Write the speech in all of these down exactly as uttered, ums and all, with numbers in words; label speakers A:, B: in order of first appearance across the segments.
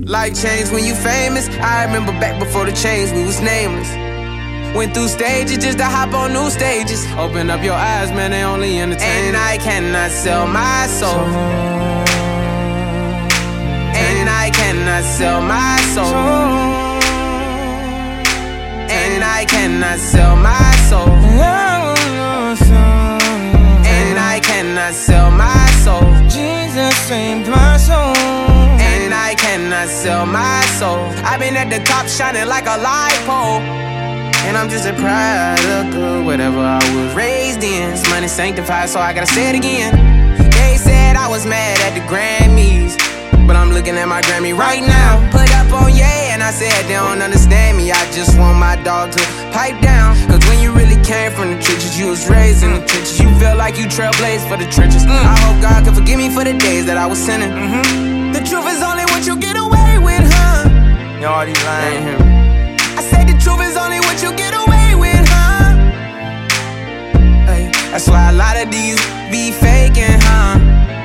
A: Life changed when you famous. I remember back before the change, we was nameless. Went through stages just to hop on new stages. Open up your eyes, man, they only entertain. And I cannot sell my soul. And I cannot sell my soul. And I cannot sell my soul. And I cannot sell my soul.
B: Jesus saved my soul.
A: And I cannot sell my soul. I've been at the top shining like a light pole. And I'm just a product of whatever I was raised in. This money sanctified, so I gotta say it again. They said I was mad at the Grammys, but I'm looking at my Grammy right now. Put up on yeah, and I said they don't understand me. I just want my dog to pipe down. Cause when you really came from the trenches, you was raised in the trenches. You feel like you trailblazed for the trenches. mm. I hope God can forgive me for the days that I was sinning. mm-hmm. The truth is only what you get away with, huh?
B: You already lying.
A: I say the truth is only what you get away with, huh? Hey, that's why a lot of these be faking, huh?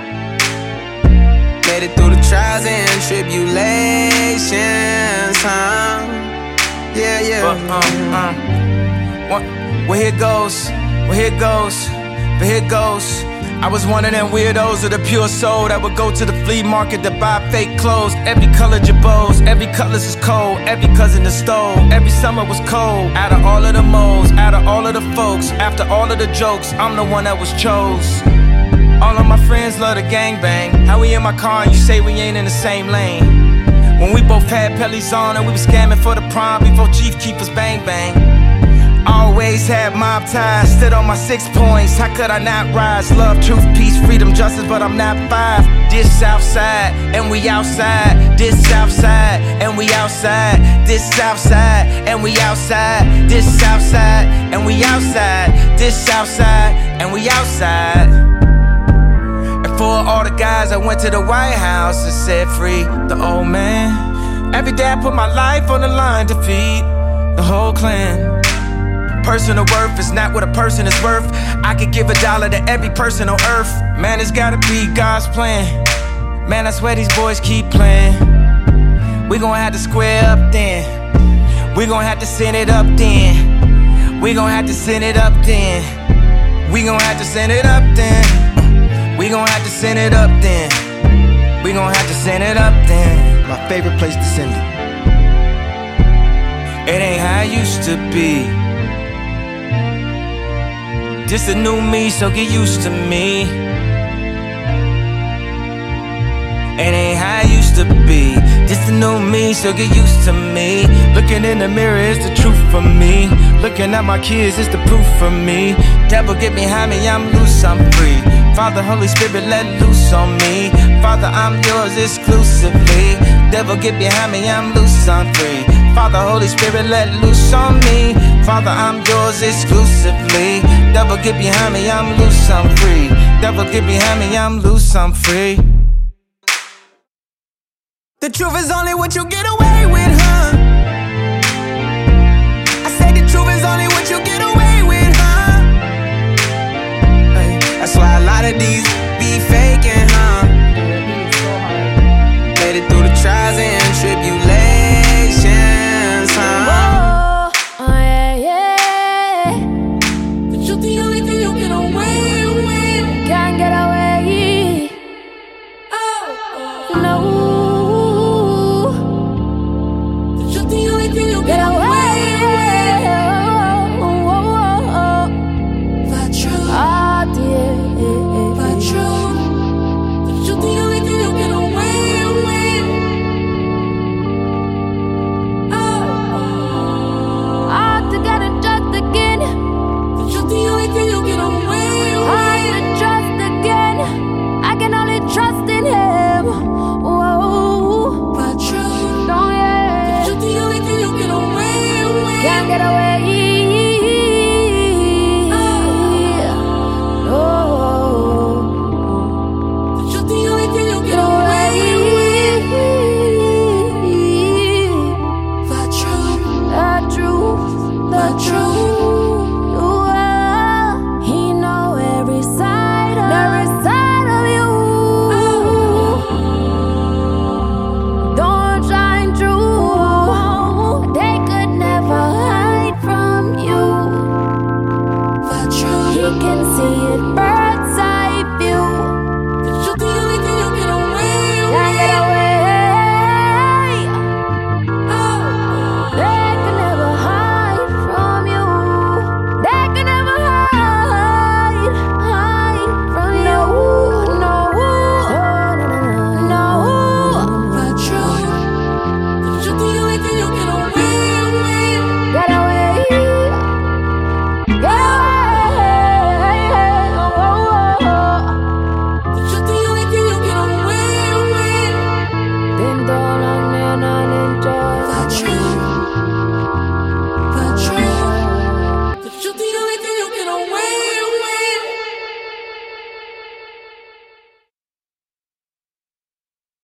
A: Made it through the trials and tribulations, huh? Yeah, yeah.
B: But, um, um, what, well, here goes, well, here goes, but here goes. I was one of them weirdos of the pure soul that would go to the flea market to buy fake clothes. Every color Jabos, every cutlass is cold, every cousin is stole. Every summer was cold. Out of all of the moles, out of all of the folks, after all of the jokes, I'm the one that was chose. All of my friends love the gangbang. How we in my car and you say we ain't in the same lane? When we both had pellies on and we was scamming for the prom before Chief Keepers bang bang. Always had mob ties, stood on my six points. How could I not rise? Love, truth, peace, freedom, justice, but I'm not five. This Southside, and we outside. This Southside, and we outside. This Southside, and we outside. This Southside, and we outside. This Southside, and we outside. And for all the guys that went to the White House and said free the old man. Every day I put my life on the line to feed the whole clan. Personal worth is not what a person is worth. I could give a dollar to every person on earth. Man, it's gotta be God's plan. Man, I swear these boys keep playing. We gon' have to square up then. We gon' have to send it up then. We gon' have to send it up then. We gon' have to send it up then. We gon' have to send it up then. We gon' have to send it up then.
C: My favorite place to send it.
B: It ain't how it used to be. This a new me, so get used to me. It ain't how it used to be. This the new me, so get used to me. Looking in the mirror is the truth for me. Looking at my kids is the proof for me. Devil get behind me, I'm loose, I'm free. Father, Holy Spirit, let loose on me. Father, I'm yours exclusively. Devil get behind me, I'm loose, I'm free. Father, Holy Spirit, let loose on me. Father, I'm yours exclusively. Devil get behind me, I'm loose, I'm free. Devil get behind me, I'm loose, I'm free.
A: The truth is only what you get away with, huh? I say the truth is only what you get away with, huh? Hey, that's why a lot of these be faking, huh? Made it through the trials and